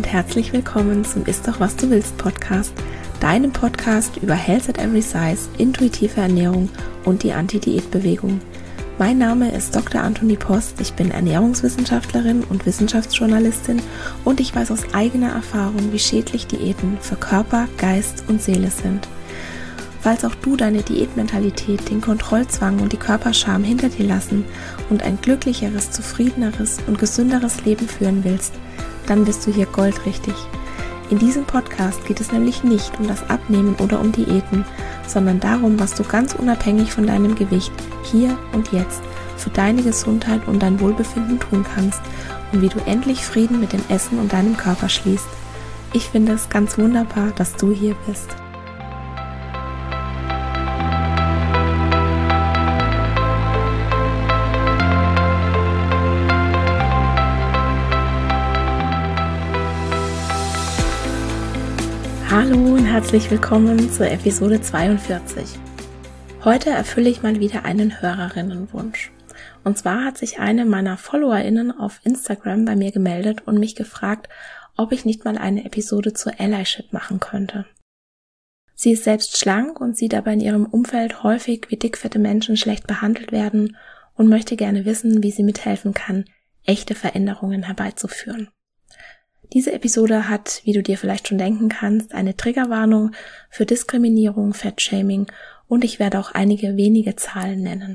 und herzlich willkommen zum Ist doch was du willst Podcast, deinem Podcast über Health at Every Size, intuitive Ernährung und die Anti-Diät-Bewegung. Mein Name ist Dr. Antonie Post, ich bin Ernährungswissenschaftlerin und Wissenschaftsjournalistin und ich weiß aus eigener Erfahrung, wie schädlich Diäten für Körper, Geist und Seele sind. Falls auch du deine Diätmentalität, den Kontrollzwang und die Körperscham hinter dir lassen und ein glücklicheres, zufriedeneres und gesünderes Leben führen willst, dann bist du hier goldrichtig. In diesem Podcast geht es nämlich nicht um das Abnehmen oder um Diäten, sondern darum, was du ganz unabhängig von deinem Gewicht hier und jetzt für deine Gesundheit und dein Wohlbefinden tun kannst und wie du endlich Frieden mit dem Essen und deinem Körper schließt. Ich finde es ganz wunderbar, dass du hier bist. Hallo und herzlich willkommen zur Episode 42. Heute erfülle ich mal wieder einen Hörerinnenwunsch. Und zwar hat sich eine meiner FollowerInnen auf Instagram bei mir gemeldet und mich gefragt, ob ich nicht mal eine Episode zur Allyship machen könnte. Sie ist selbst schlank und sieht aber in ihrem Umfeld häufig, wie dickfette Menschen schlecht behandelt werden und möchte gerne wissen, wie sie mithelfen kann, echte Veränderungen herbeizuführen. Diese Episode hat, wie du dir vielleicht schon denken kannst, eine Triggerwarnung für Diskriminierung, Fettshaming und ich werde auch einige wenige Zahlen nennen.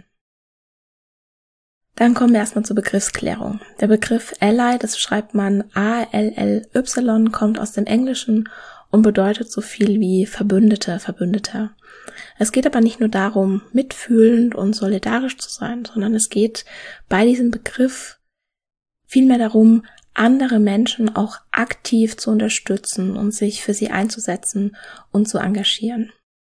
Dann kommen wir erstmal zur Begriffsklärung. Der Begriff Ally, das schreibt man A-L-L-Y, kommt aus dem Englischen und bedeutet so viel wie Verbündete, Verbündeter. Es geht aber nicht nur darum, mitfühlend und solidarisch zu sein, sondern es geht bei diesem Begriff vielmehr darum, andere Menschen auch aktiv zu unterstützen und sich für sie einzusetzen und zu engagieren.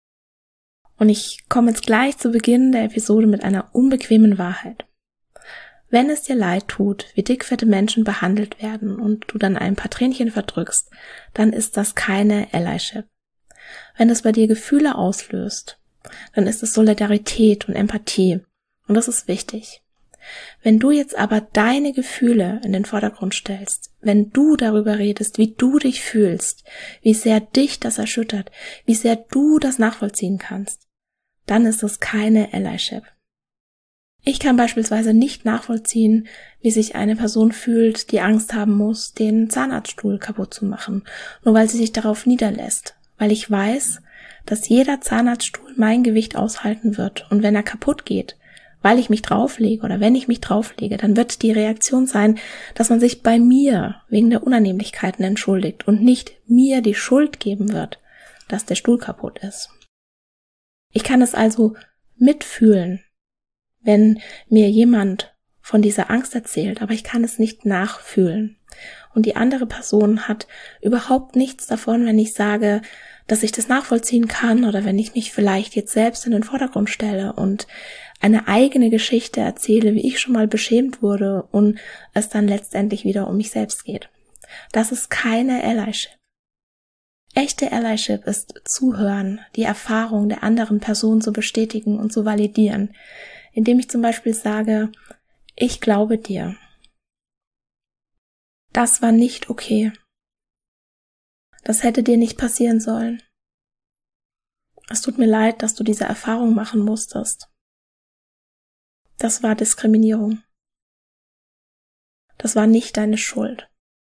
Und ich komme jetzt gleich zu Beginn der Episode mit einer unbequemen Wahrheit. Wenn es dir leid tut, wie dickfette Menschen behandelt werden und du dann ein paar Tränchen verdrückst, dann ist das keine Allyship. Wenn es bei dir Gefühle auslöst, dann ist es Solidarität und Empathie und das ist wichtig. Wenn du jetzt aber deine Gefühle in den Vordergrund stellst, wenn du darüber redest, wie du dich fühlst, wie sehr dich das erschüttert, wie sehr du das nachvollziehen kannst, dann ist es keine Allyship. Ich kann beispielsweise nicht nachvollziehen, wie sich eine Person fühlt, die Angst haben muss, den Zahnarztstuhl kaputt zu machen, nur weil sie sich darauf niederlässt, weil ich weiß, dass jeder Zahnarztstuhl mein Gewicht aushalten wird und wenn er kaputt geht, weil ich mich drauflege oder wenn ich mich drauflege, dann wird die Reaktion sein, dass man sich bei mir wegen der Unannehmlichkeiten entschuldigt und nicht mir die Schuld geben wird, dass der Stuhl kaputt ist. Ich kann es also mitfühlen, wenn mir jemand von dieser Angst erzählt, aber ich kann es nicht nachfühlen. Und die andere Person hat überhaupt nichts davon, wenn ich sage, dass ich das nachvollziehen kann oder wenn ich mich vielleicht jetzt selbst in den Vordergrund stelle und eine eigene Geschichte erzähle, wie ich schon mal beschämt wurde und es dann letztendlich wieder um mich selbst geht. Das ist keine Allyship. Echte Allyship ist Zuhören, die Erfahrung der anderen Person zu bestätigen und zu validieren, indem ich zum Beispiel sage, ich glaube dir. Das war nicht okay. Das hätte dir nicht passieren sollen. Es tut mir leid, dass du diese Erfahrung machen musstest. Das war Diskriminierung. Das war nicht deine Schuld.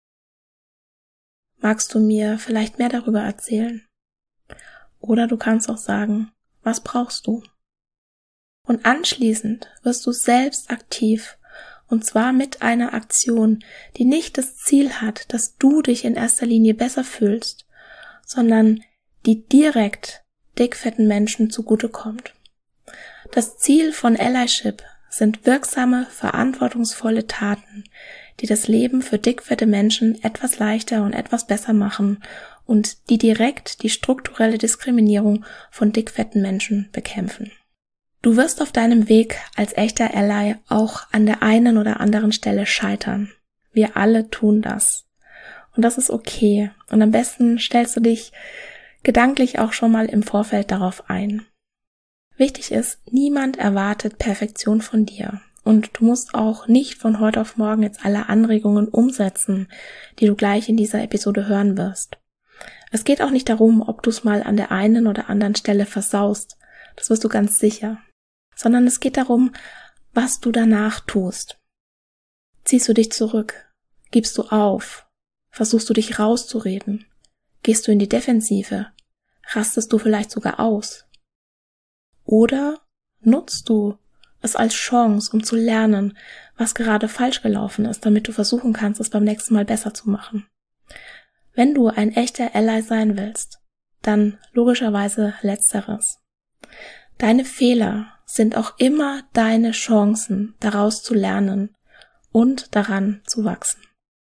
Magst du mir vielleicht mehr darüber erzählen? Oder du kannst auch sagen, was brauchst du? Und anschließend wirst du selbst aktiv, und zwar mit einer Aktion, die nicht das Ziel hat, dass du dich in erster Linie besser fühlst, sondern die direkt dickfetten Menschen zugutekommt. Das Ziel von Allyship sind wirksame, verantwortungsvolle Taten, die das Leben für dickfette Menschen etwas leichter und etwas besser machen und die direkt die strukturelle Diskriminierung von dickfetten Menschen bekämpfen. Du wirst auf deinem Weg als echter Ally auch an der einen oder anderen Stelle scheitern. Wir alle tun das. Und das ist okay. Und am besten stellst du dich gedanklich auch schon mal im Vorfeld darauf ein. Wichtig ist, niemand erwartet Perfektion von dir. Und du musst auch nicht von heute auf morgen jetzt alle Anregungen umsetzen, die du gleich in dieser Episode hören wirst. Es geht auch nicht darum, ob du es mal an der einen oder anderen Stelle versaust. Das wirst du ganz sicher. Sondern es geht darum, was du danach tust. Ziehst du dich zurück? Gibst du auf? Versuchst du dich rauszureden? Gehst du in die Defensive? Rastest du vielleicht sogar aus? Oder nutzt du es als Chance, um zu lernen, was gerade falsch gelaufen ist, damit du versuchen kannst, es beim nächsten Mal besser zu machen? Wenn du ein echter Ally sein willst, dann logischerweise Letzteres. Deine Fehler sind auch immer deine Chancen, daraus zu lernen und daran zu wachsen.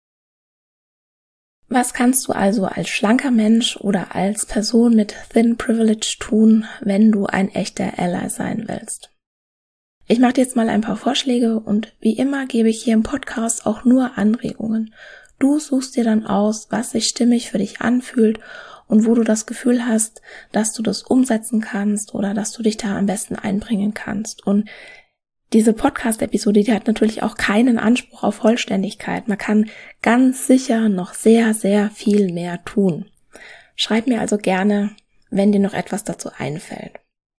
Was kannst du also als schlanker Mensch oder als Person mit Thin Privilege tun, wenn du ein echter Ally sein willst? Ich mache dir jetzt mal ein paar Vorschläge und wie immer gebe ich hier im Podcast auch nur Anregungen. Du suchst dir dann aus, was sich stimmig für dich anfühlt und wo du das Gefühl hast, dass du das umsetzen kannst oder dass du dich da am besten einbringen kannst. Und diese Podcast-Episode, die hat natürlich auch keinen Anspruch auf Vollständigkeit. Man kann ganz sicher noch sehr, sehr viel mehr tun. Schreib mir also gerne, wenn dir noch etwas dazu einfällt.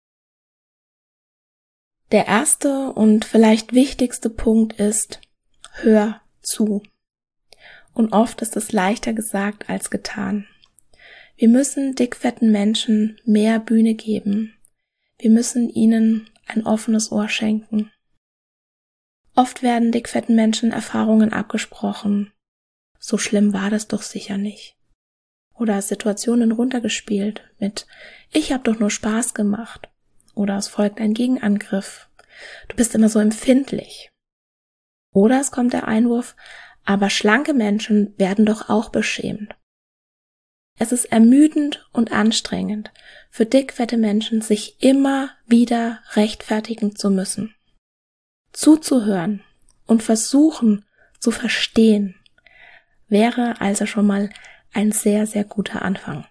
Der erste und vielleicht wichtigste Punkt ist, hör zu. Und oft ist es leichter gesagt als getan. Wir müssen dickfetten Menschen mehr Bühne geben. Wir müssen ihnen ein offenes Ohr schenken. Oft werden dickfetten Menschen Erfahrungen abgesprochen. So schlimm war das doch sicher nicht. Oder Situationen runtergespielt mit ich hab doch nur Spaß gemacht. Oder es folgt ein Gegenangriff. Du bist immer so empfindlich. Oder es kommt der Einwurf, aber schlanke Menschen werden doch auch beschämt. Es ist ermüdend und anstrengend, für dickfette Menschen sich immer wieder rechtfertigen zu müssen. Zuzuhören und versuchen zu verstehen, wäre also schon mal ein sehr, sehr guter Anfang.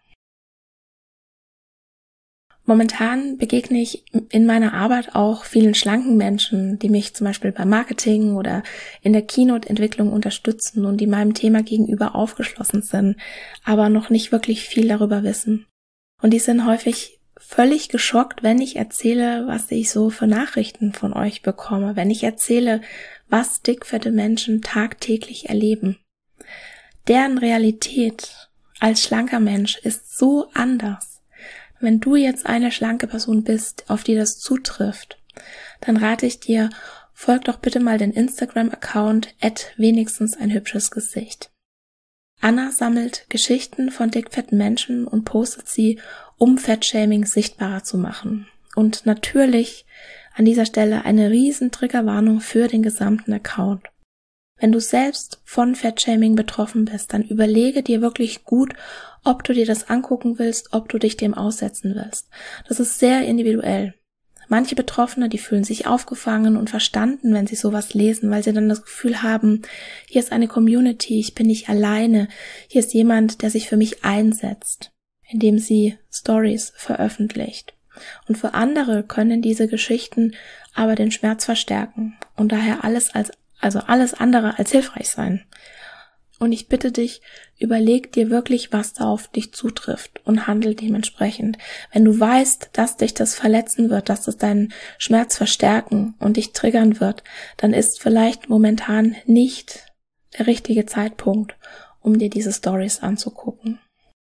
Momentan begegne ich in meiner Arbeit auch vielen schlanken Menschen, die mich zum Beispiel beim Marketing oder in der Keynote-Entwicklung unterstützen und die meinem Thema gegenüber aufgeschlossen sind, aber noch nicht wirklich viel darüber wissen. Und die sind häufig völlig geschockt, wenn ich erzähle, was ich so für Nachrichten von euch bekomme, wenn ich erzähle, was dickfette Menschen tagtäglich erleben. Deren Realität als schlanker Mensch ist so anders. Wenn du jetzt eine schlanke Person bist, auf die das zutrifft, dann rate ich dir, folg doch bitte mal den Instagram-Account @wenigstens-ein-hübsches-Gesicht. Anna sammelt Geschichten von dickfetten Menschen und postet sie, um Fettshaming sichtbarer zu machen. Und natürlich an dieser Stelle eine riesen Triggerwarnung für den gesamten Account. Wenn du selbst von Fettshaming betroffen bist, dann überlege dir wirklich gut, ob du dir das angucken willst, ob du dich dem aussetzen willst. Das ist sehr individuell. Manche Betroffene, die fühlen sich aufgefangen und verstanden, wenn sie sowas lesen, weil sie dann das Gefühl haben, hier ist eine Community, ich bin nicht alleine, hier ist jemand, der sich für mich einsetzt, indem sie Stories veröffentlicht. Und für andere können diese Geschichten aber den Schmerz verstärken und daher alles andere als hilfreich sein. Und ich bitte dich, überleg dir wirklich, was da auf dich zutrifft und handel dementsprechend. Wenn du weißt, dass dich das verletzen wird, dass es deinen Schmerz verstärken und dich triggern wird, dann ist vielleicht momentan nicht der richtige Zeitpunkt, um dir diese Stories anzugucken.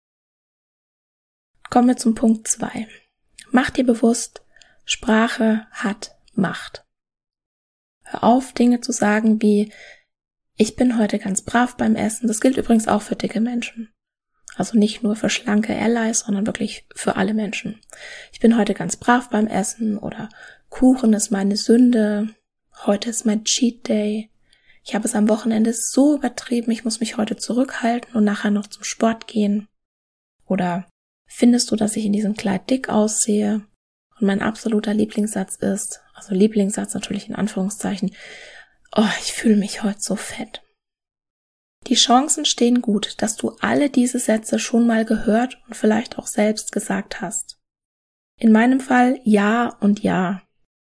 Kommen wir zum Punkt 2. Mach dir bewusst, Sprache hat Macht. Hör auf, Dinge zu sagen wie, ich bin heute ganz brav beim Essen. Das gilt übrigens auch für dicke Menschen. Also nicht nur für schlanke Allies, sondern wirklich für alle Menschen. Ich bin heute ganz brav beim Essen oder Kuchen ist meine Sünde. Heute ist mein Cheat Day. Ich habe es am Wochenende so übertrieben, ich muss mich heute zurückhalten und nachher noch zum Sport gehen. Oder findest du, dass ich in diesem Kleid dick aussehe? Und mein absoluter Lieblingssatz ist, also Lieblingssatz natürlich in Anführungszeichen, oh, ich fühle mich heute so fett. Die Chancen stehen gut, dass du alle diese Sätze schon mal gehört und vielleicht auch selbst gesagt hast. In meinem Fall ja und ja.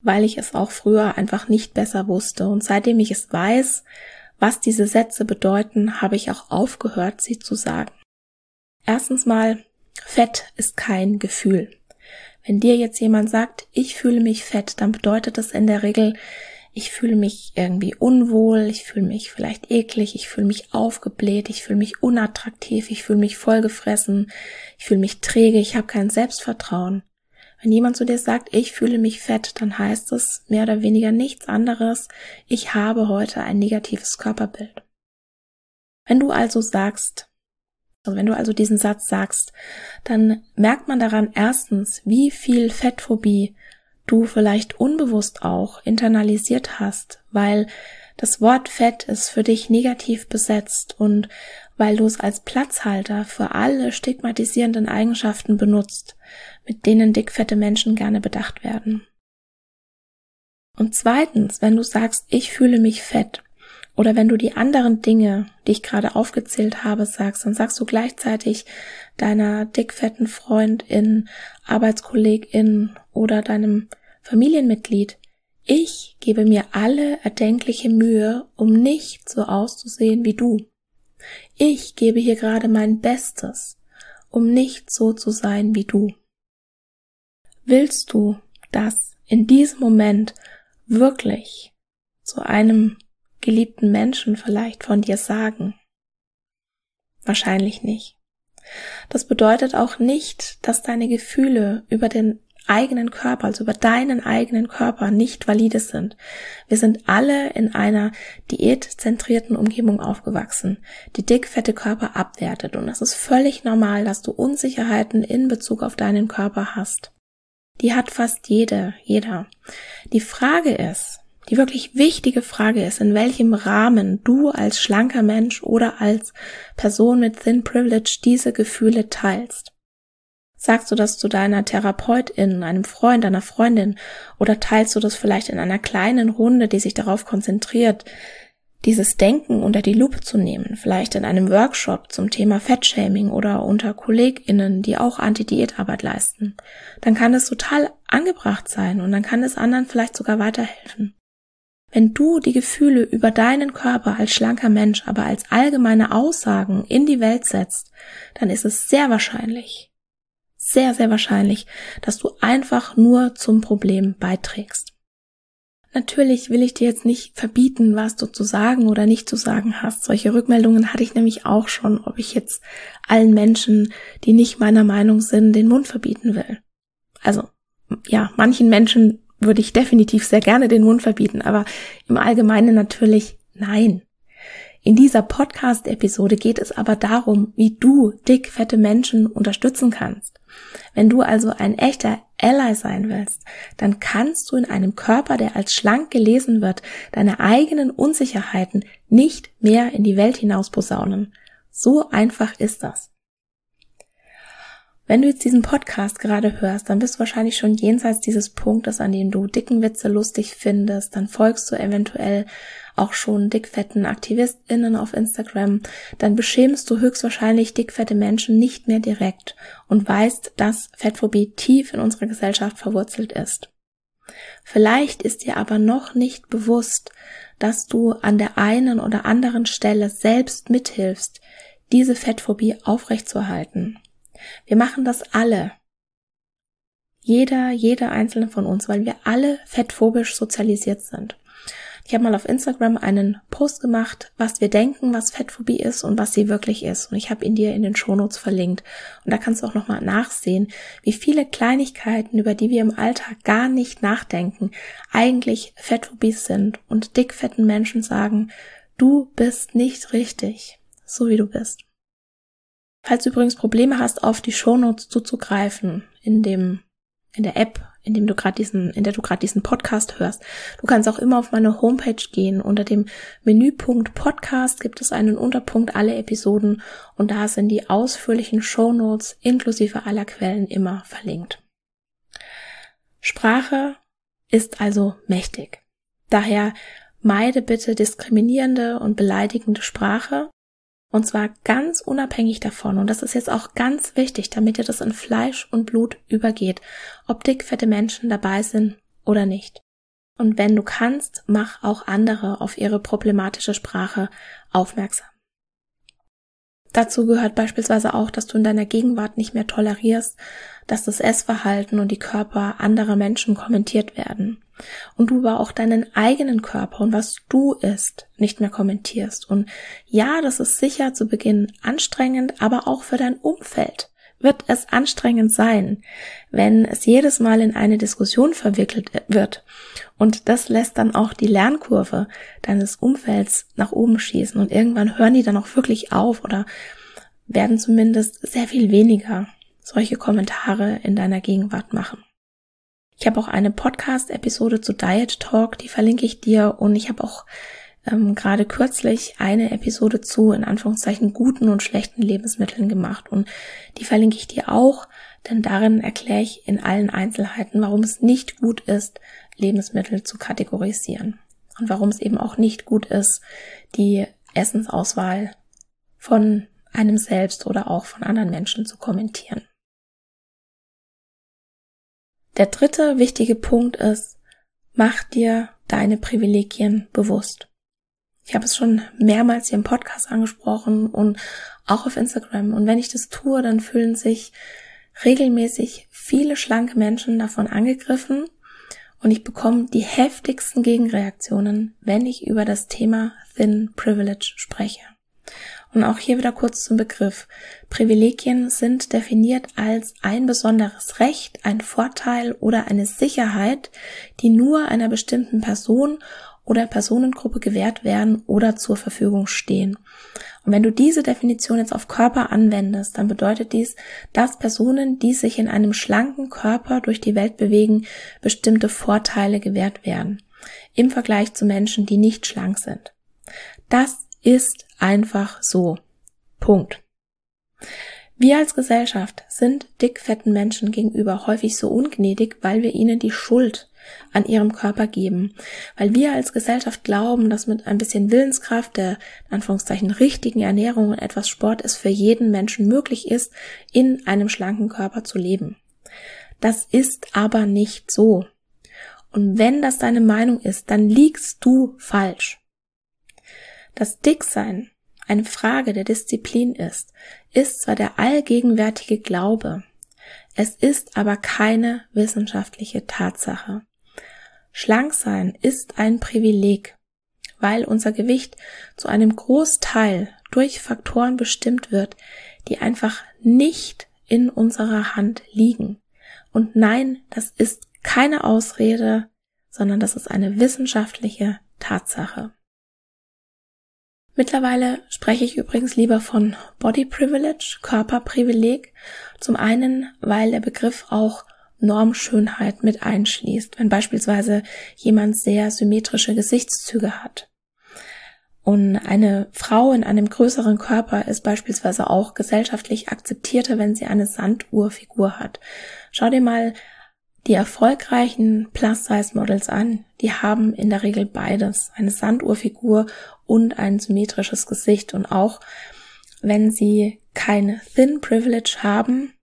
weil ich es auch früher einfach nicht besser wusste. Und seitdem ich es weiß, was diese Sätze bedeuten, habe ich auch aufgehört, sie zu sagen. Erstens mal, Fett ist kein Gefühl. Wenn dir jetzt jemand sagt, ich fühle mich fett, dann bedeutet das in der Regel, ich fühle mich irgendwie unwohl, ich fühle mich vielleicht eklig, ich fühle mich aufgebläht, ich fühle mich unattraktiv, ich fühle mich vollgefressen, ich fühle mich träge, ich habe kein Selbstvertrauen. Wenn jemand zu dir sagt, ich fühle mich fett, dann heißt es mehr oder weniger nichts anderes, ich habe heute ein negatives Körperbild. Wenn du also diesen Satz sagst, dann merkt man daran erstens, wie viel Fettphobie du vielleicht unbewusst auch internalisiert hast, weil das Wort Fett ist für dich negativ besetzt und weil du es als Platzhalter für alle stigmatisierenden Eigenschaften benutzt, mit denen dickfette Menschen gerne bedacht werden. Und zweitens, wenn du sagst, ich fühle mich fett, oder wenn du die anderen Dinge, die ich gerade aufgezählt habe, sagst, dann sagst du gleichzeitig deiner dickfetten Freundin, Arbeitskollegin oder deinem Familienmitglied, ich gebe mir alle erdenkliche Mühe, um nicht so auszusehen wie du. Ich gebe hier gerade mein Bestes, um nicht so zu sein wie du. Willst du das in diesem Moment wirklich zu einem geliebten Menschen vielleicht von dir sagen? Wahrscheinlich nicht. Das bedeutet auch nicht, dass deine Gefühle über den eigenen Körper, also über deinen eigenen Körper nicht valide sind. Wir sind alle in einer diätzentrierten Umgebung aufgewachsen, die dickfette Körper abwertet, und es ist völlig normal, dass du Unsicherheiten in Bezug auf deinen Körper hast. Die hat fast jeder. Die wirklich wichtige Frage ist, in welchem Rahmen du als schlanker Mensch oder als Person mit Thin Privilege diese Gefühle teilst. Sagst du das zu deiner Therapeutin, einem Freund, einer Freundin, oder teilst du das vielleicht in einer kleinen Runde, die sich darauf konzentriert, dieses Denken unter die Lupe zu nehmen, vielleicht in einem Workshop zum Thema Fettshaming oder unter KollegInnen, die auch Anti-Diätarbeit leisten? Dann kann es total angebracht sein und dann kann es anderen vielleicht sogar weiterhelfen. Wenn du die Gefühle über deinen Körper als schlanker Mensch aber als allgemeine Aussagen in die Welt setzt, dann ist es sehr wahrscheinlich, dass du einfach nur zum Problem beiträgst. Natürlich will ich dir jetzt nicht verbieten, was du zu sagen oder nicht zu sagen hast. Solche Rückmeldungen hatte ich nämlich auch schon, ob ich jetzt allen Menschen, die nicht meiner Meinung sind, den Mund verbieten will. Also, ja, manchen Menschen würde ich definitiv sehr gerne den Mund verbieten, aber im Allgemeinen natürlich nein. In dieser Podcast-Episode geht es aber darum, wie du dickfette Menschen unterstützen kannst. Wenn du also ein echter Ally sein willst, dann kannst du in einem Körper, der als schlank gelesen wird, deine eigenen Unsicherheiten nicht mehr in die Welt hinaus posaunen. So einfach ist das. Wenn du jetzt diesen Podcast gerade hörst, dann bist du wahrscheinlich schon jenseits dieses Punktes, an dem du dicken Witze lustig findest. Dann folgst du eventuell auch schon dickfetten AktivistInnen auf Instagram. Dann beschämst du höchstwahrscheinlich dickfette Menschen nicht mehr direkt und weißt, dass Fettphobie tief in unserer Gesellschaft verwurzelt ist. Vielleicht ist dir aber noch nicht bewusst, dass du an der einen oder anderen Stelle selbst mithilfst, diese Fettphobie aufrechtzuerhalten. Wir machen das alle. Jeder einzelne von uns, weil wir alle fettphobisch sozialisiert sind. Ich habe mal auf Instagram einen Post gemacht, was wir denken, was Fettphobie ist und was sie wirklich ist. Und ich habe ihn dir in den Shownotes verlinkt. Und da kannst du auch nochmal nachsehen, wie viele Kleinigkeiten, über die wir im Alltag gar nicht nachdenken, eigentlich Fettphobie sind und dickfetten Menschen sagen, du bist nicht richtig, so wie du bist. Falls du übrigens Probleme hast, auf die Shownotes zuzugreifen, in der App, in der du gerade diesen Podcast hörst, du kannst auch immer auf meine Homepage gehen. Unter dem Menüpunkt Podcast gibt es einen Unterpunkt alle Episoden und da sind die ausführlichen Shownotes inklusive aller Quellen immer verlinkt. Sprache ist also mächtig. Daher meide bitte diskriminierende und beleidigende Sprache. Und zwar ganz unabhängig davon, und das ist jetzt auch ganz wichtig, damit dir das in Fleisch und Blut übergeht, ob dickfette Menschen dabei sind oder nicht. Und wenn du kannst, mach auch andere auf ihre problematische Sprache aufmerksam. Dazu gehört beispielsweise auch, dass du in deiner Gegenwart nicht mehr tolerierst, dass das Essverhalten und die Körper anderer Menschen kommentiert werden. Und du aber auch deinen eigenen Körper und was du isst nicht mehr kommentierst. Und ja, das ist sicher zu Beginn anstrengend, aber auch für dein Umfeld wird es anstrengend sein, wenn es jedes Mal in eine Diskussion verwickelt wird. Und das lässt dann auch die Lernkurve deines Umfelds nach oben schießen. Und irgendwann hören die dann auch wirklich auf oder werden zumindest sehr viel weniger solche Kommentare in deiner Gegenwart machen. Ich habe auch eine Podcast-Episode zu Diet Talk, die verlinke ich dir. Und ich habe auch gerade kürzlich eine Episode zu, in Anführungszeichen, guten und schlechten Lebensmitteln gemacht. Und die verlinke ich dir auch, denn darin erkläre ich in allen Einzelheiten, warum es nicht gut ist, Lebensmittel zu kategorisieren. Und warum es eben auch nicht gut ist, die Essensauswahl von einem selbst oder auch von anderen Menschen zu kommentieren. Der dritte wichtige Punkt ist, mach dir deine Privilegien bewusst. Ich habe es schon mehrmals hier im Podcast angesprochen und auch auf Instagram. Und wenn ich das tue, dann fühlen sich regelmäßig viele schlanke Menschen davon angegriffen und ich bekomme die heftigsten Gegenreaktionen, wenn ich über das Thema Thin Privilege spreche. Und auch hier wieder kurz zum Begriff. Privilegien sind definiert als ein besonderes Recht, ein Vorteil oder eine Sicherheit, die nur einer bestimmten Person oder Personengruppe gewährt werden oder zur Verfügung stehen. Und wenn du diese Definition jetzt auf Körper anwendest, dann bedeutet dies, dass Personen, die sich in einem schlanken Körper durch die Welt bewegen, bestimmte Vorteile gewährt werden, im Vergleich zu Menschen, die nicht schlank sind. Das ist einfach so. Punkt. Wir als Gesellschaft sind dickfetten Menschen gegenüber häufig so ungnädig, weil wir ihnen die Schuld an ihrem Körper geben. Weil wir als Gesellschaft glauben, dass mit ein bisschen Willenskraft, der in Anführungszeichen richtigen Ernährung und etwas Sport es für jeden Menschen möglich ist, in einem schlanken Körper zu leben. Das ist aber nicht so. Und wenn das deine Meinung ist, dann liegst du falsch. Das Dicksein eine Frage der Disziplin ist zwar der allgegenwärtige Glaube, es ist aber keine wissenschaftliche Tatsache. Schlanksein ist ein Privileg, weil unser Gewicht zu einem Großteil durch Faktoren bestimmt wird, die einfach nicht in unserer Hand liegen. Und nein, das ist keine Ausrede, sondern das ist eine wissenschaftliche Tatsache. Mittlerweile spreche ich übrigens lieber von Body Privilege, Körperprivileg. Zum einen, weil der Begriff auch Normschönheit mit einschließt, wenn beispielsweise jemand sehr symmetrische Gesichtszüge hat. Und eine Frau in einem größeren Körper ist beispielsweise auch gesellschaftlich akzeptierter, wenn sie eine Sanduhrfigur hat. Schau dir mal die erfolgreichen Plus-Size-Models an, die haben in der Regel beides, eine Sanduhrfigur und ein symmetrisches Gesicht. Und auch wenn sie kein Thin Privilege haben,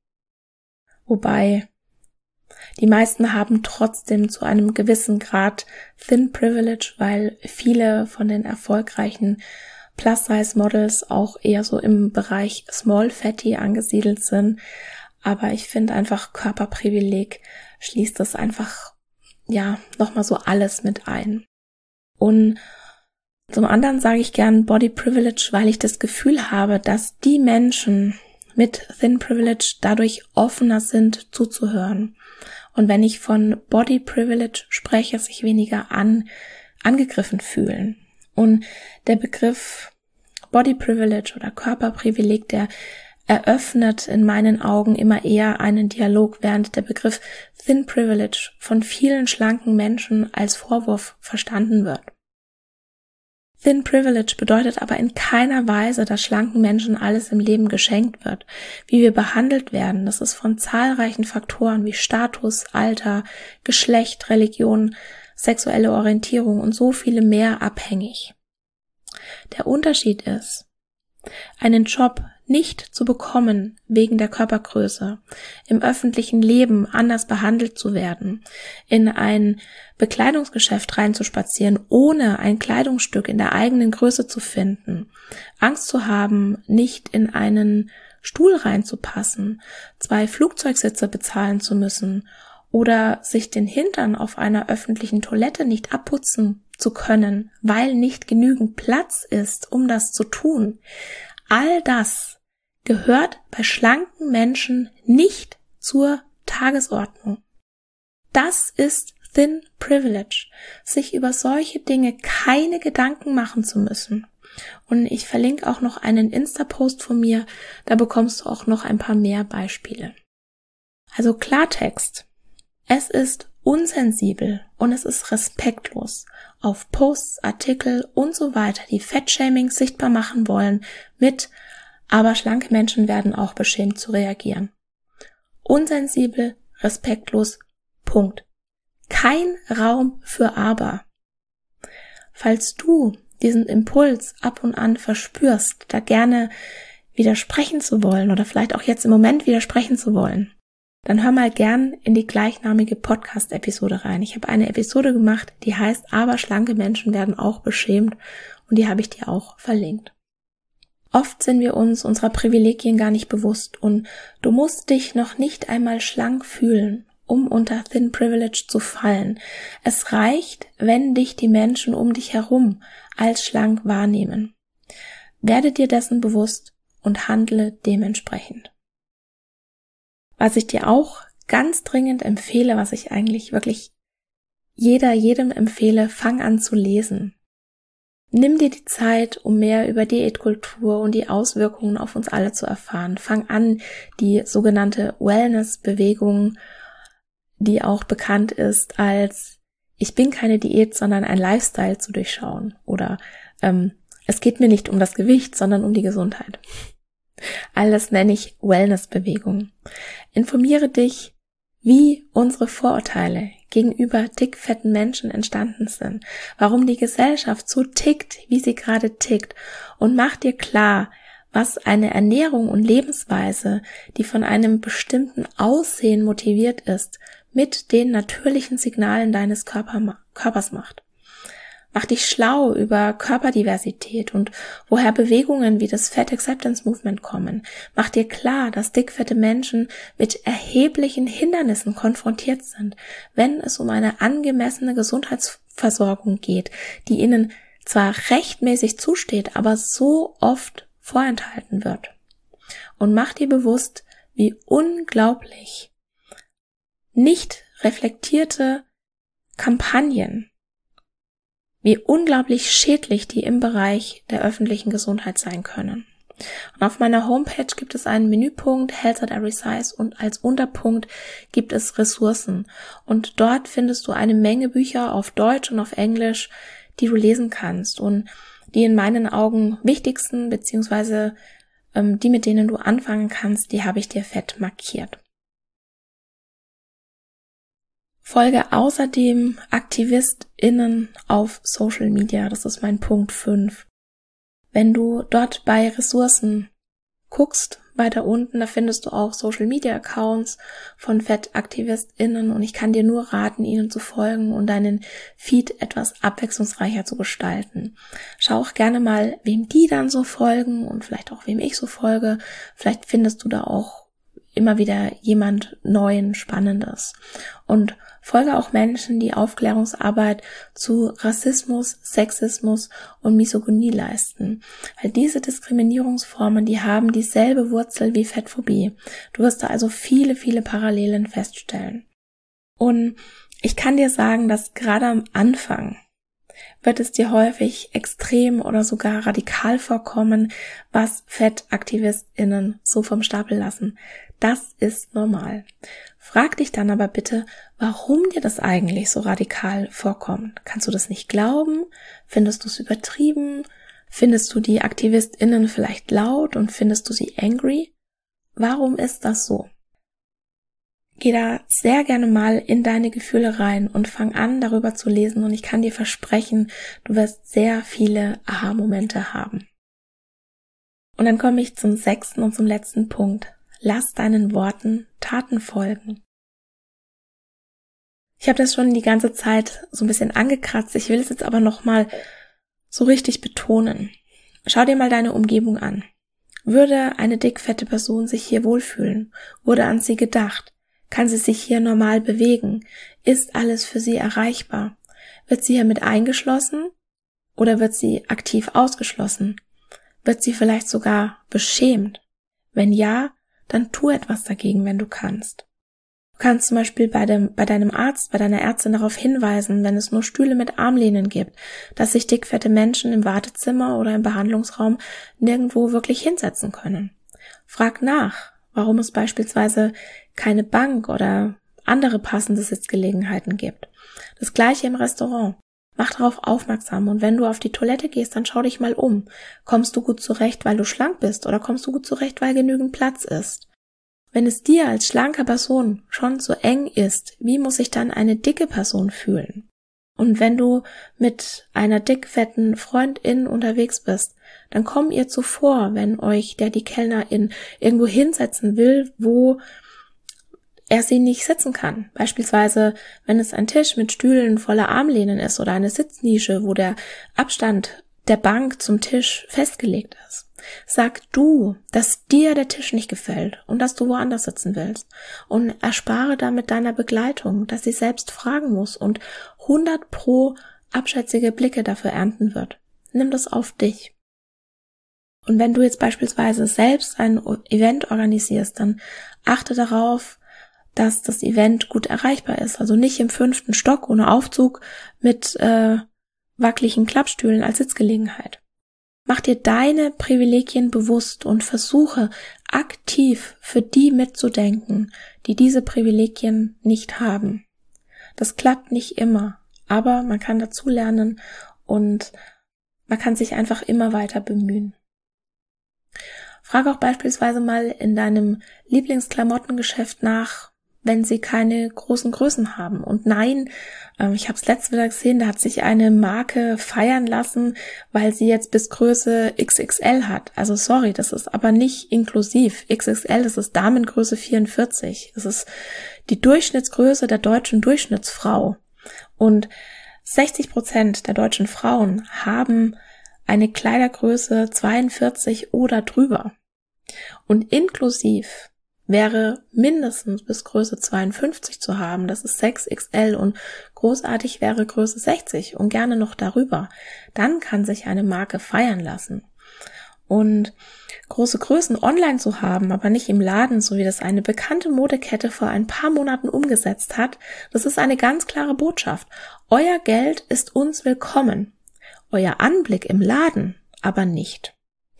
wobei die meisten haben trotzdem zu einem gewissen Grad Thin Privilege, weil viele von den erfolgreichen Plus-Size-Models auch eher so im Bereich Small Fatty angesiedelt sind. Aber ich finde einfach Körperprivileg schließt das einfach, nochmal so alles mit ein. Und zum anderen sage ich gern Body Privilege, weil ich das Gefühl habe, dass die Menschen mit Thin Privilege dadurch offener sind, zuzuhören. Und wenn ich von Body Privilege spreche, sich weniger angegriffen fühlen. Und der Begriff Body Privilege oder Körperprivileg, der eröffnet in meinen Augen immer eher einen Dialog, während der Begriff Thin Privilege von vielen schlanken Menschen als Vorwurf verstanden wird. Thin Privilege bedeutet aber in keiner Weise, dass schlanken Menschen alles im Leben geschenkt wird. Wie wir behandelt werden, das ist von zahlreichen Faktoren wie Status, Alter, Geschlecht, Religion, sexuelle Orientierung und so viele mehr abhängig. Der Unterschied ist, einen Job nicht zu bekommen wegen der Körpergröße, im öffentlichen Leben anders behandelt zu werden, in ein Bekleidungsgeschäft reinzuspazieren, ohne ein Kleidungsstück in der eigenen Größe zu finden, Angst zu haben, nicht in einen Stuhl reinzupassen, 2 Flugzeugsitze bezahlen zu müssen oder sich den Hintern auf einer öffentlichen Toilette nicht abputzen zu können, weil nicht genügend Platz ist, um das zu tun. All das gehört bei schlanken Menschen nicht zur Tagesordnung. Das ist Thin Privilege, sich über solche Dinge keine Gedanken machen zu müssen. Und ich verlinke auch noch einen Insta-Post von mir, da bekommst du auch noch ein paar mehr Beispiele. Also Klartext. Es ist unsensibel und es ist respektlos, auf Posts, Artikel und so weiter, die Fettshaming sichtbar machen wollen, aber schlanke Menschen werden auch beschämt zu reagieren. Unsensibel, respektlos, Punkt. Kein Raum für aber. Falls du diesen Impuls ab und an verspürst, da gerne widersprechen zu wollen oder vielleicht auch jetzt im Moment widersprechen zu wollen, dann hör mal gern in die gleichnamige Podcast-Episode rein. Ich habe eine Episode gemacht, die heißt "Aber schlanke Menschen werden auch beschämt" und die habe ich dir auch verlinkt. Oft sind wir uns unserer Privilegien gar nicht bewusst und du musst dich noch nicht einmal schlank fühlen, um unter Thin Privilege zu fallen. Es reicht, wenn dich die Menschen um dich herum als schlank wahrnehmen. Werde dir dessen bewusst und handle dementsprechend. Was ich dir auch ganz dringend empfehle, was ich eigentlich wirklich jedem empfehle, fang an zu lesen. Nimm dir die Zeit, um mehr über Diätkultur und die Auswirkungen auf uns alle zu erfahren. Fang an, die sogenannte Wellness-Bewegung, die auch bekannt ist als "Ich bin keine Diät, sondern ein Lifestyle" zu durchschauen. Oder es geht mir nicht um das Gewicht, sondern um die Gesundheit. All das nenne ich Wellness-Bewegung. Informiere dich, wie unsere Vorurteile gegenüber dickfetten Menschen entstanden sind, warum die Gesellschaft so tickt, wie sie gerade tickt, und mach dir klar, was eine Ernährung und Lebensweise, die von einem bestimmten Aussehen motiviert ist, mit den natürlichen Signalen deines Körpers macht. Mach dich schlau über Körperdiversität und woher Bewegungen wie das Fat Acceptance Movement kommen. Mach dir klar, dass dickfette Menschen mit erheblichen Hindernissen konfrontiert sind, wenn es um eine angemessene Gesundheitsversorgung geht, die ihnen zwar rechtmäßig zusteht, aber so oft vorenthalten wird. Und mach dir bewusst, wie unglaublich nicht reflektierte Kampagnen, wie unglaublich schädlich die im Bereich der öffentlichen Gesundheit sein können. Und auf meiner Homepage gibt es einen Menüpunkt Health at Every Size und als Unterpunkt gibt es Ressourcen. Und dort findest du eine Menge Bücher auf Deutsch und auf Englisch, die du lesen kannst und die in meinen Augen wichtigsten beziehungsweise die, mit denen du anfangen kannst, die habe ich dir fett markiert. Folge außerdem AktivistInnen auf Social Media, das ist mein Punkt 5. Wenn du dort bei Ressourcen guckst, weiter unten, da findest du auch Social Media Accounts von FetAktivistInnen und ich kann dir nur raten, ihnen zu folgen und deinen Feed etwas abwechslungsreicher zu gestalten. Schau auch gerne mal, wem die dann so folgen und vielleicht auch wem ich so folge. Vielleicht findest du da auch immer wieder jemand Neuen, Spannendes. Und folge auch Menschen, die Aufklärungsarbeit zu Rassismus, Sexismus und Misogynie leisten. Weil diese Diskriminierungsformen, die haben dieselbe Wurzel wie Fettphobie. Du wirst da also viele, viele Parallelen feststellen. Und ich kann dir sagen, dass gerade am Anfang wird es dir häufig extrem oder sogar radikal vorkommen, was FetAktivistInnen so vom Stapel lassen. Das ist normal. Frag dich dann aber bitte, warum dir das eigentlich so radikal vorkommt. Kannst du das nicht glauben? Findest du es übertrieben? Findest du die AktivistInnen vielleicht laut und findest du sie angry? Warum ist das so? Geh da sehr gerne mal in deine Gefühle rein und fang an, darüber zu lesen und ich kann dir versprechen, du wirst sehr viele Aha-Momente haben. Und dann komme ich zum 6. und zum letzten Punkt. Lass deinen Worten Taten folgen. Ich habe das schon die ganze Zeit so ein bisschen angekratzt. Ich will es jetzt aber nochmal so richtig betonen. Schau dir mal deine Umgebung an. Würde eine dickfette Person sich hier wohlfühlen? Wurde an sie gedacht? Kann sie sich hier normal bewegen? Ist alles für sie erreichbar? Wird sie hier mit eingeschlossen oder wird sie aktiv ausgeschlossen? Wird sie vielleicht sogar beschämt? Wenn ja, dann tu etwas dagegen, wenn du kannst. Du kannst zum Beispiel bei deinem Arzt, bei deiner Ärztin darauf hinweisen, wenn es nur Stühle mit Armlehnen gibt, dass sich dickfette Menschen im Wartezimmer oder im Behandlungsraum nirgendwo wirklich hinsetzen können. Frag nach, warum es beispielsweise keine Bank oder andere passende Sitzgelegenheiten gibt. Das gleiche im Restaurant. Mach darauf aufmerksam und wenn du auf die Toilette gehst, dann schau dich mal um. Kommst du gut zurecht, weil du schlank bist oder kommst du gut zurecht, weil genügend Platz ist? Wenn es dir als schlanke Person schon so eng ist, wie muss sich dann eine dicke Person fühlen? Und wenn du mit einer dickfetten Freundin unterwegs bist, dann komm ihr zuvor, wenn euch die Kellnerin irgendwo hinsetzen will, wo er sie nicht sitzen kann. Beispielsweise, wenn es ein Tisch mit Stühlen voller Armlehnen ist oder eine Sitznische, wo der Abstand der Bank zum Tisch festgelegt ist. Sag du, dass dir der Tisch nicht gefällt und dass du woanders sitzen willst und erspare damit deiner Begleitung, dass sie selbst fragen muss und 100% abschätzige Blicke dafür ernten wird. Nimm das auf dich. Und wenn du jetzt beispielsweise selbst ein Event organisierst, dann achte darauf, dass das Event gut erreichbar ist. Also nicht im 5. Stock ohne Aufzug mit wackeligen Klappstühlen als Sitzgelegenheit. Mach dir deine Privilegien bewusst und versuche aktiv für die mitzudenken, die diese Privilegien nicht haben. Das klappt nicht immer, aber man kann dazulernen und man kann sich einfach immer weiter bemühen. Frage auch beispielsweise mal in deinem Lieblingsklamottengeschäft nach, wenn sie keine großen Größen haben. Und nein, ich habe es letztes Mal gesehen, da hat sich eine Marke feiern lassen, weil sie jetzt bis Größe XXL hat. Also sorry, das ist aber nicht inklusiv. XXL, das ist Damengröße 44. Das ist die Durchschnittsgröße der deutschen Durchschnittsfrau. Und 60% der deutschen Frauen haben eine Kleidergröße 42 oder drüber. Und inklusiv wäre mindestens bis Größe 52 zu haben, das ist 6XL und großartig wäre Größe 60 und gerne noch darüber. Dann kann sich eine Marke feiern lassen. Und große Größen online zu haben, aber nicht im Laden, so wie das eine bekannte Modekette vor ein paar Monaten umgesetzt hat, das ist eine ganz klare Botschaft. Euer Geld ist uns willkommen. Euer Anblick im Laden aber nicht.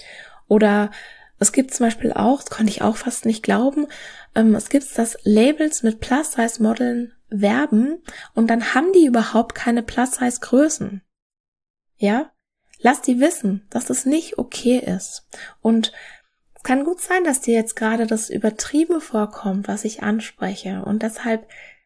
Oder es gibt zum Beispiel auch, das konnte ich auch fast nicht glauben, es gibt das Labels mit Plus-Size-Modeln werben und dann haben die überhaupt keine Plus-Size-Größen. Ja? Lass die wissen, dass das nicht okay ist. Und es kann gut sein, dass dir jetzt gerade das Übertriebene vorkommt, was ich anspreche. Und deshalb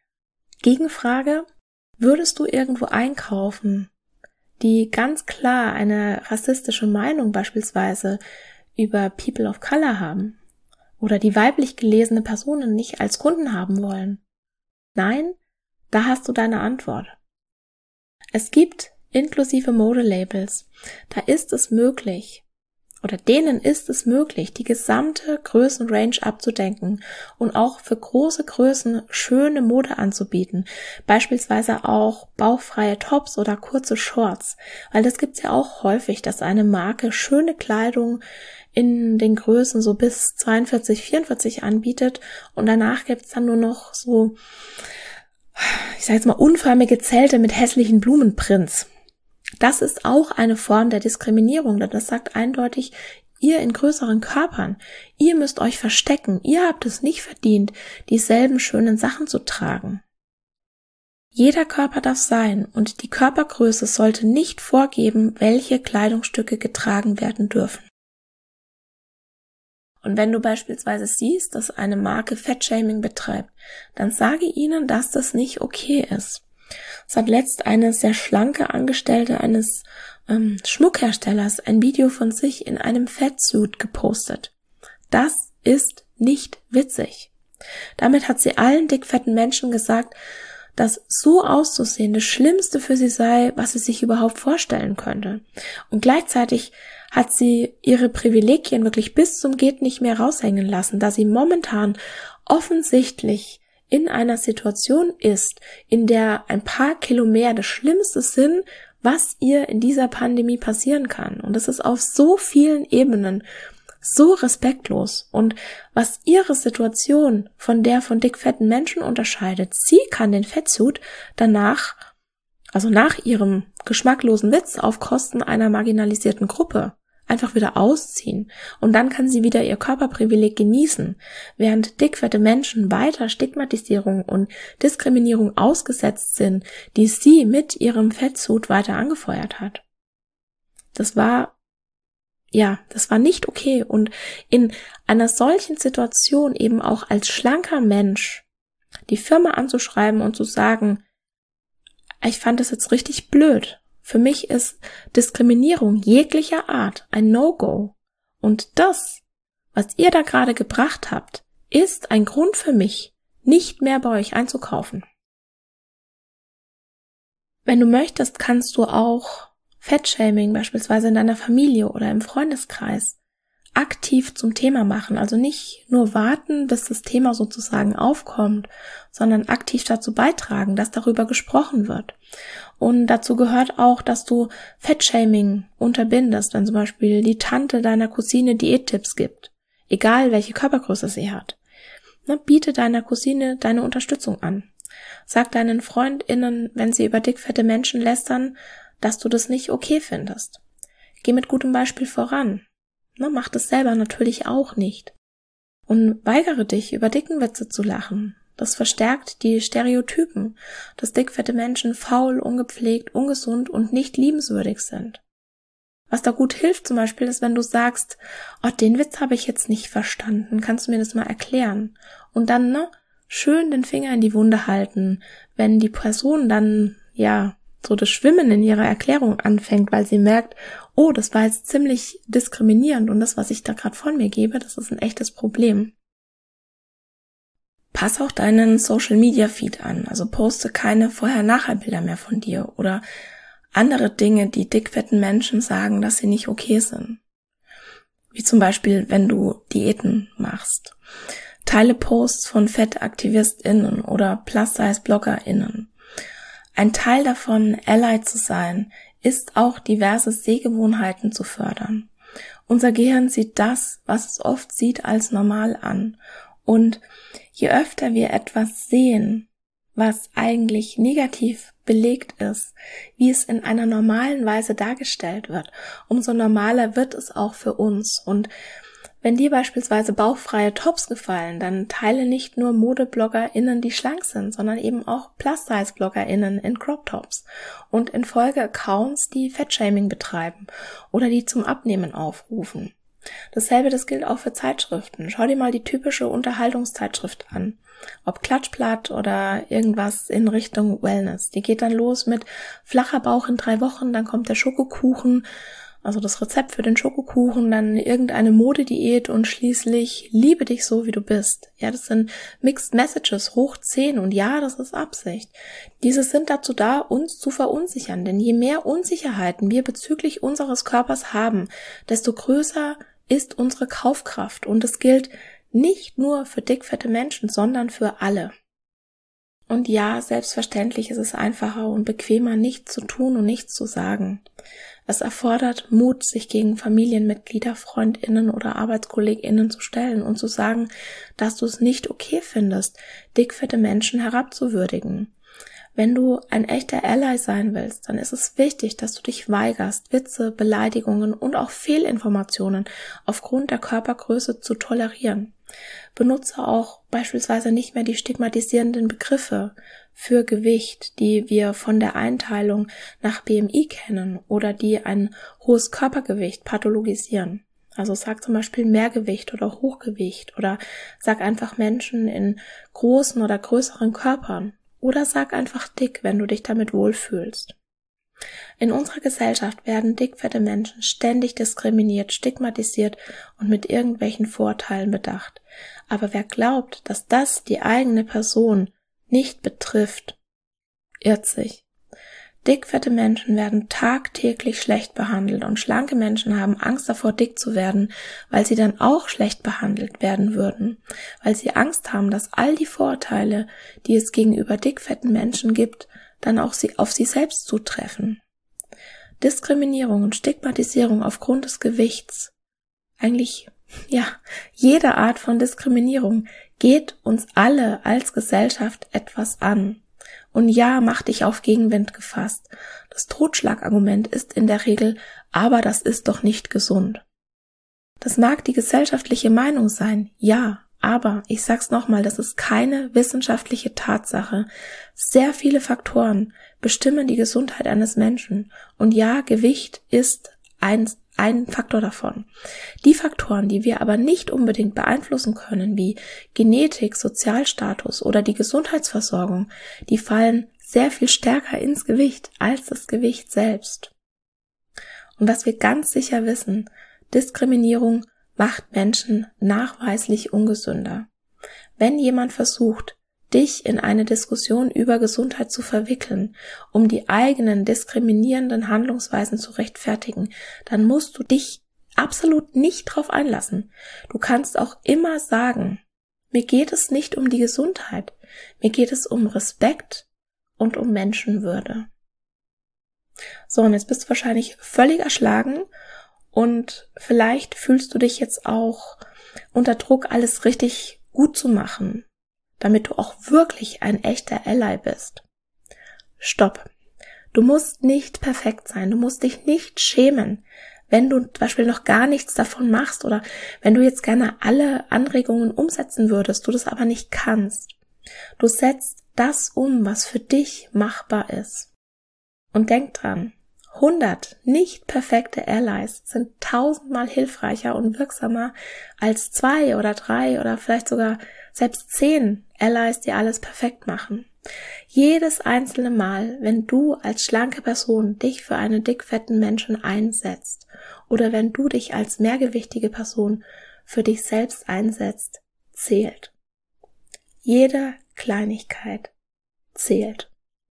Gegenfrage, würdest du irgendwo einkaufen, die ganz klar eine rassistische Meinung beispielsweise über People of Color haben oder die weiblich gelesene Personen nicht als Kunden haben wollen? Nein, da hast du deine Antwort. Es gibt inklusive Modelabels, da ist es möglich, oder denen ist es möglich, die gesamte Größenrange abzudenken und auch für große Größen schöne Mode anzubieten, beispielsweise auch bauchfreie Tops oder kurze Shorts, weil das gibt's ja auch häufig, dass eine Marke schöne Kleidung in den Größen so bis 42, 44 anbietet und danach gibt's dann nur noch so, ich sag jetzt mal, unförmige Zelte mit hässlichen Blumenprints. Das ist auch eine Form der Diskriminierung, denn das sagt eindeutig, ihr in größeren Körpern, ihr müsst euch verstecken, ihr habt es nicht verdient, dieselben schönen Sachen zu tragen. Jeder Körper darf sein und die Körpergröße sollte nicht vorgeben, welche Kleidungsstücke getragen werden dürfen. Und wenn du beispielsweise siehst, dass eine Marke Fettshaming betreibt, dann sage ihnen, dass das nicht okay ist. Es hat letzt eine sehr schlanke Angestellte eines Schmuckherstellers ein Video von sich in einem Fatsuit gepostet. Das ist nicht witzig. Damit hat sie allen dickfetten Menschen gesagt, dass so auszusehen das Schlimmste für sie sei, was sie sich überhaupt vorstellen könnte. Und gleichzeitig hat sie ihre Privilegien wirklich bis zum geht nicht mehr raushängen lassen, da sie momentan offensichtlich in einer Situation ist, in der ein paar Kilo mehr das Schlimmste sind, was ihr in dieser Pandemie passieren kann. Und das ist auf so vielen Ebenen so respektlos. Und was ihre Situation von der von dickfetten Menschen unterscheidet, sie kann den Fettsuit danach, also nach ihrem geschmacklosen Witz auf Kosten einer marginalisierten Gruppe, einfach wieder ausziehen. Und dann kann sie wieder ihr Körperprivileg genießen, während dickfette Menschen weiter Stigmatisierung und Diskriminierung ausgesetzt sind, die sie mit ihrem Fettsuit weiter angefeuert hat. Das war nicht okay. Und in einer solchen Situation eben auch als schlanker Mensch die Firma anzuschreiben und zu sagen, ich fand das jetzt richtig blöd. Für mich ist Diskriminierung jeglicher Art ein No-Go. Und das, was ihr da gerade gebracht habt, ist ein Grund für mich, nicht mehr bei euch einzukaufen. Wenn du möchtest, kannst du auch Fettshaming beispielsweise in deiner Familie oder im Freundeskreis aktiv zum Thema machen. Also nicht nur warten, bis das Thema sozusagen aufkommt, sondern aktiv dazu beitragen, dass darüber gesprochen wird. Und dazu gehört auch, dass du Fettshaming unterbindest, wenn zum Beispiel die Tante deiner Cousine Diättipps gibt, egal welche Körpergröße sie hat. Biete deiner Cousine deine Unterstützung an. Sag deinen FreundInnen, wenn sie über dickfette Menschen lästern, dass du das nicht okay findest. Geh mit gutem Beispiel voran. Mach das selber natürlich auch nicht. Und weigere dich, über dicken Witze zu lachen. Das verstärkt die Stereotypen, dass dickfette Menschen faul, ungepflegt, ungesund und nicht liebenswürdig sind. Was da gut hilft zum Beispiel ist, wenn du sagst, den Witz habe ich jetzt nicht verstanden, kannst du mir das mal erklären? Und dann, schön den Finger in die Wunde halten, wenn die Person dann, so das Schwimmen in ihrer Erklärung anfängt, weil sie merkt, das war jetzt ziemlich diskriminierend und das, was ich da gerade von mir gebe, das ist ein echtes Problem. Pass auch deinen Social-Media-Feed an, also poste keine Vorher-Nachher-Bilder mehr von dir oder andere Dinge, die dickfetten Menschen sagen, dass sie nicht okay sind. Wie zum Beispiel, wenn du Diäten machst. Teile Posts von FettaktivistInnen oder Plus-Size-BloggerInnen. Ein Teil davon, Ally zu sein, ist auch diverse Sehgewohnheiten zu fördern. Unser Gehirn sieht das, was es oft sieht, als normal an. Und je öfter wir etwas sehen, was eigentlich negativ belegt ist, wie es in einer normalen Weise dargestellt wird, umso normaler wird es auch für uns. Und wenn dir beispielsweise bauchfreie Tops gefallen, dann teile nicht nur ModebloggerInnen, die schlank sind, sondern eben auch Plus-Size-BloggerInnen in Crop-Tops und entfolge Accounts, die Fettshaming betreiben oder die zum Abnehmen aufrufen. Dasselbe, das gilt auch für Zeitschriften. Schau dir mal die typische Unterhaltungszeitschrift an. Ob Klatschblatt oder irgendwas in Richtung Wellness. Die geht dann los mit flacher Bauch in 3 Wochen, dann kommt der Schokokuchen, also das Rezept für den Schokokuchen, dann irgendeine Modediät und schließlich liebe dich so, wie du bist. Ja, das sind Mixed Messages hoch 10 und ja, das ist Absicht. Diese sind dazu da, uns zu verunsichern, denn je mehr Unsicherheiten wir bezüglich unseres Körpers haben, desto größer ist unsere Kaufkraft und es gilt nicht nur für dickfette Menschen, sondern für alle. Und ja, selbstverständlich ist es einfacher und bequemer, nichts zu tun und nichts zu sagen. Es erfordert Mut, sich gegen Familienmitglieder, FreundInnen oder ArbeitskollegInnen zu stellen und zu sagen, dass du es nicht okay findest, dickfette Menschen herabzuwürdigen. Wenn du ein echter Ally sein willst, dann ist es wichtig, dass du dich weigerst, Witze, Beleidigungen und auch Fehlinformationen aufgrund der Körpergröße zu tolerieren. Benutze auch beispielsweise nicht mehr die stigmatisierenden Begriffe für Gewicht, die wir von der Einteilung nach BMI kennen oder die ein hohes Körpergewicht pathologisieren. Also sag zum Beispiel Mehrgewicht oder Hochgewicht oder sag einfach Menschen in großen oder größeren Körpern oder sag einfach dick, wenn du dich damit wohlfühlst. In unserer Gesellschaft werden dickfette Menschen ständig diskriminiert, stigmatisiert und mit irgendwelchen Vorteilen bedacht. Aber wer glaubt, dass das die eigene Person nicht betrifft, irrt sich. Dickfette Menschen werden tagtäglich schlecht behandelt und schlanke Menschen haben Angst davor, dick zu werden, weil sie dann auch schlecht behandelt werden würden, weil sie Angst haben, dass all die Vorteile, die es gegenüber dickfetten Menschen gibt, dann auch auf sie selbst zutreffen. Diskriminierung und Stigmatisierung aufgrund des Gewichts, eigentlich, jede Art von Diskriminierung geht uns alle als Gesellschaft etwas an. Und ja, mach dich auf Gegenwind gefasst. Das Totschlagargument ist in der Regel, aber das ist doch nicht gesund. Das mag die gesellschaftliche Meinung sein, ja, aber ich sag's nochmal, das ist keine wissenschaftliche Tatsache. Sehr viele Faktoren bestimmen die Gesundheit eines Menschen. Und ja, Gewicht ist ein Faktor davon. Die Faktoren, die wir aber nicht unbedingt beeinflussen können, wie Genetik, Sozialstatus oder die Gesundheitsversorgung, die fallen sehr viel stärker ins Gewicht als das Gewicht selbst. Und was wir ganz sicher wissen, Diskriminierung macht Menschen nachweislich ungesünder. Wenn jemand versucht, dich in eine Diskussion über Gesundheit zu verwickeln, um die eigenen diskriminierenden Handlungsweisen zu rechtfertigen, dann musst du dich absolut nicht drauf einlassen. Du kannst auch immer sagen, mir geht es nicht um die Gesundheit, mir geht es um Respekt und um Menschenwürde. So, und jetzt bist du wahrscheinlich völlig erschlagen und vielleicht fühlst du dich jetzt auch unter Druck, alles richtig gut zu machen, damit du auch wirklich ein echter Ally bist. Stopp. Du musst nicht perfekt sein. Du musst dich nicht schämen, wenn du zum Beispiel noch gar nichts davon machst oder wenn du jetzt gerne alle Anregungen umsetzen würdest, du das aber nicht kannst. Du setzt das um, was für dich machbar ist. Und denk dran, 100 nicht perfekte Allies sind 1000-mal hilfreicher und wirksamer als 2 oder 3 oder vielleicht sogar selbst 10 Allies, die alles perfekt machen. Jedes einzelne Mal, wenn du als schlanke Person dich für einen dickfetten Menschen einsetzt oder wenn du dich als mehrgewichtige Person für dich selbst einsetzt, zählt. Jede Kleinigkeit zählt.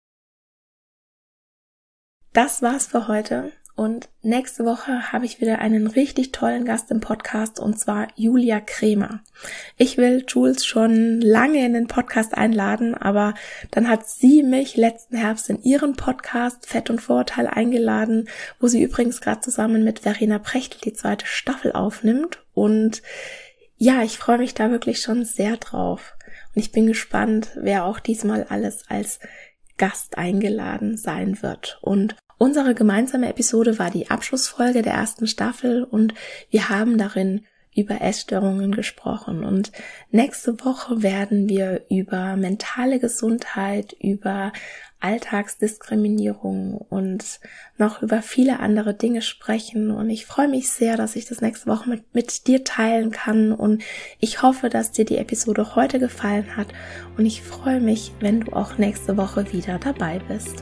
Das war's für heute und nächste Woche habe ich wieder einen richtig tollen Gast im Podcast und zwar Julia Kremer. Ich will Jules schon lange in den Podcast einladen, aber dann hat sie mich letzten Herbst in ihren Podcast Fett und Vorurteil eingeladen, wo sie übrigens gerade zusammen mit Verena Prechtl die 2. Staffel aufnimmt und ja, ich freue mich da wirklich schon sehr drauf und ich bin gespannt, wer auch diesmal alles als Gast eingeladen sein wird. Und unsere gemeinsame Episode war die Abschlussfolge der 1. Staffel und wir haben darin über Essstörungen gesprochen. Und nächste Woche werden wir über mentale Gesundheit, über Alltagsdiskriminierung und noch über viele andere Dinge sprechen. Und ich freue mich sehr, dass ich das nächste Woche mit dir teilen kann. Und ich hoffe, dass dir die Episode heute gefallen hat. Und ich freue mich, wenn du auch nächste Woche wieder dabei bist.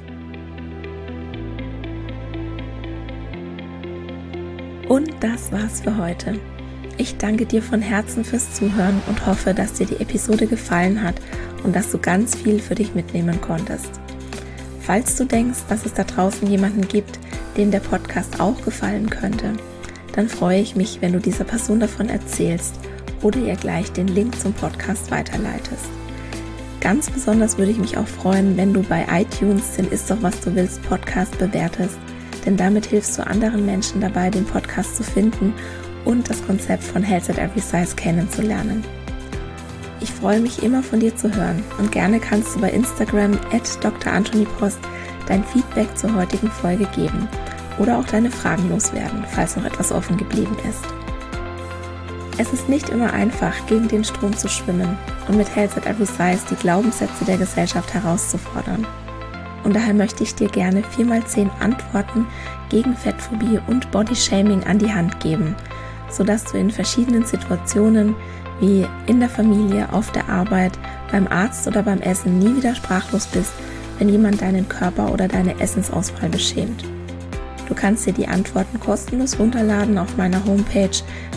Und das war's für heute. Ich danke dir von Herzen fürs Zuhören und hoffe, dass dir die Episode gefallen hat und dass du ganz viel für dich mitnehmen konntest. Falls du denkst, dass es da draußen jemanden gibt, dem der Podcast auch gefallen könnte, dann freue ich mich, wenn du dieser Person davon erzählst oder ihr gleich den Link zum Podcast weiterleitest. Ganz besonders würde ich mich auch freuen, wenn du bei iTunes den Ist doch was du willst Podcast bewertest, denn damit hilfst du anderen Menschen dabei, den Podcast zu finden und das Konzept von Health at Every Size kennenzulernen. Ich freue mich immer von dir zu hören und gerne kannst du bei Instagram @drantonypost dein Feedback zur heutigen Folge geben oder auch deine Fragen loswerden, falls noch etwas offen geblieben ist. Es ist nicht immer einfach, gegen den Strom zu schwimmen und mit Health at Every Size die Glaubenssätze der Gesellschaft herauszufordern. Und daher möchte ich dir gerne 4x10 Antworten gegen Fettphobie und Bodyshaming an die Hand geben, sodass du in verschiedenen Situationen wie in der Familie, auf der Arbeit, beim Arzt oder beim Essen nie wieder sprachlos bist, wenn jemand deinen Körper oder deine Essensauswahl beschämt? Du kannst dir die Antworten kostenlos runterladen auf meiner Homepage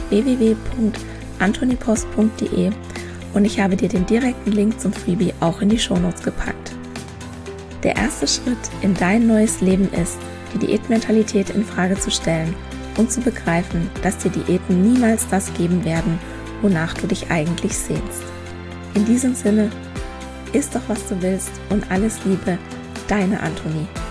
www.antonipost.de und ich habe dir den direkten Link zum Freebie auch in die Shownotes gepackt. Der erste Schritt in dein neues Leben ist, die Diätmentalität in Frage zu stellen und zu begreifen, dass dir Diäten niemals das geben werden, wonach du dich eigentlich sehnst. In diesem Sinne, iss doch, was du willst und alles Liebe, deine Antonie.